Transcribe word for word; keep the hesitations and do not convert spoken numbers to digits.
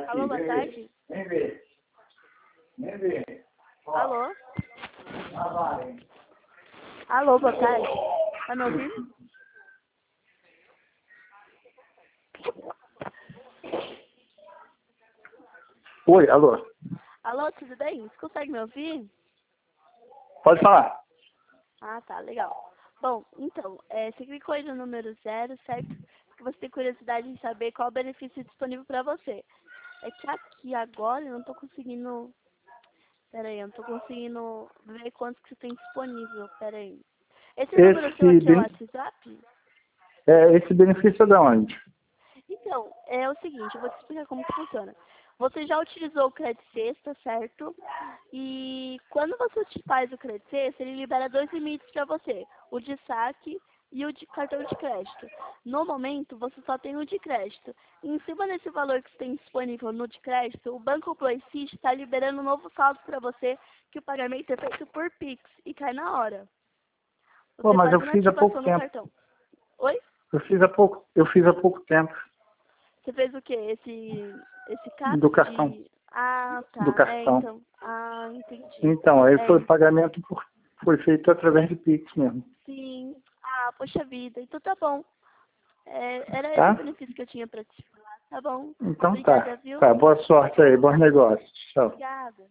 Alô, boa tarde. Vem ver. Vem ver. Alô? Ah, vai. Alô, boa tarde. Tá me ouvindo? Oi, alô. Alô, tudo bem? Você consegue me ouvir? Pode falar. Ah, tá, legal. Bom, então, é, você clicou aí no número zero, certo? Porque você tem curiosidade em saber qual o benefício disponível para você. É que aqui agora eu não tô conseguindo... Pera aí, eu não tô conseguindo ver quantos que você tem disponível. Pera aí. Esse número seu Esse, aqui é o ben... WhatsApp? é, esse benefício é de onde? Então, é o seguinte, eu vou te explicar como que funciona. Você já utilizou o Credit Sexta, certo? E quando você te faz o Credit Sexta, ele libera dois limites para você. O de saque e o de cartão de crédito. No momento, você só tem o de crédito. E em cima desse valor que você tem disponível no de crédito, o Banco PlayStation está liberando um novo saldo para você, que o pagamento é feito por Pix e cai na hora. Pô, Você mas eu faz uma fiz há pouco ativação no tempo. cartão. Oi? Eu fiz há pouco, eu fiz há pouco tempo. Você fez o quê? Esse, esse CAPS Do cartão. de... Ah, Do tá. É, cartão. então. Ah, entendi. Então, aí foi É, o pagamento por, foi feito através de Pix mesmo. sim. Ah, poxa vida. Então tá bom. É, era esse o Tá? benefício que eu tinha pra te falar. Tá bom. Então Obrigada, tá. viu? Tá, boa sorte aí, bons negócios. Tchau. Obrigada.